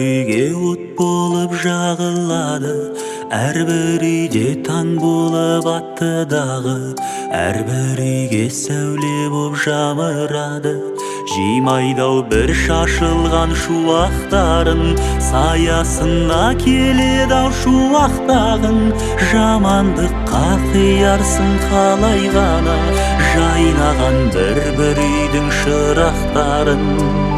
үйге от болып жағылады, әрбір үйде таң болып атты дағы, әрбір үйге сәуле боп жамырады. Жимайдау бір шашылған шуақтарын, саясына келеді-ау шуақтағын. Жамандыққа қиярсың қалай ғана, жайнаған бір үйдің шырақтарын.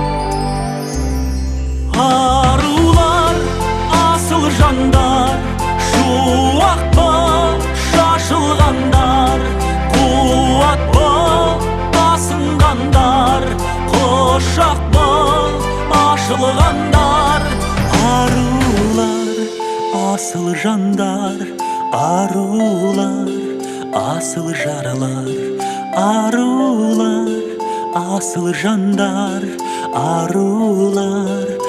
Арулар, асыл жандар, шуақ боп шашылғандар, қуат боп басынғандар, құшақ боп ашылғандар. Арулар, асыл жандар, арулар, асыл жарлар. Арулар, асыл жандар, арулар,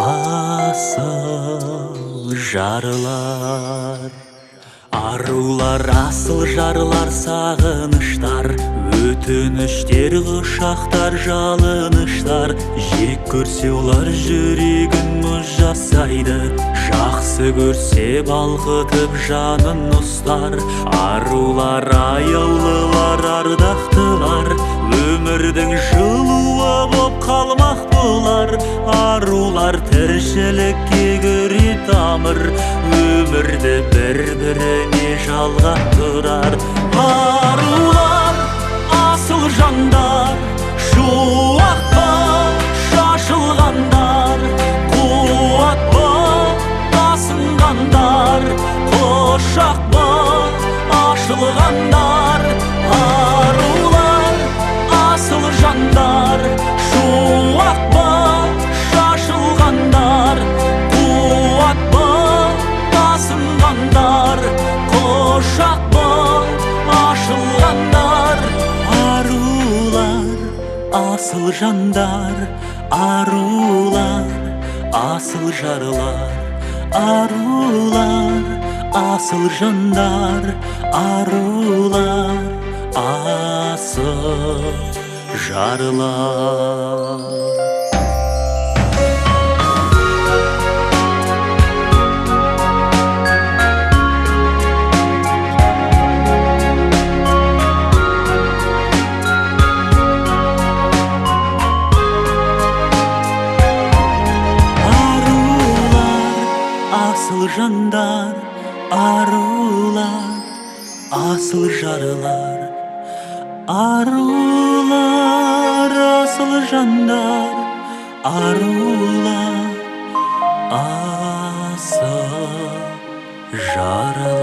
асыл жарлар. Арулар, асыл жарлар, сағыныштар, өтініштер, құшақтар, жалыныштар. Жек көрсе олар жүрегін мұз жасайды, жақсы көрсе балқытып жанын ұстар. Арулар, аяулылар, ардақтылар, өмірдің жылуы боп қалмақ болар. Арулар, тіршілікке көре тамыр, өмірді бір-біріне жалғап тұрар. Арулар, асыл жандар, шуақ боп шашылғандар, қуат боп басынғандар, құшақ боп ашылғандар. Арулар, асыл жандар, шуақ боп шашылғандар, қуат боп басынғандар, құшақ боп ашылғандар. Арулар, асыл жандар, арулар, асыл жарлар. Арулар, асыл жандар, арулар, асыл жарлар. Асыл жандар, арулар, асыл жарлар. Арулар, асыл жандар, арулар, асыл жарлар.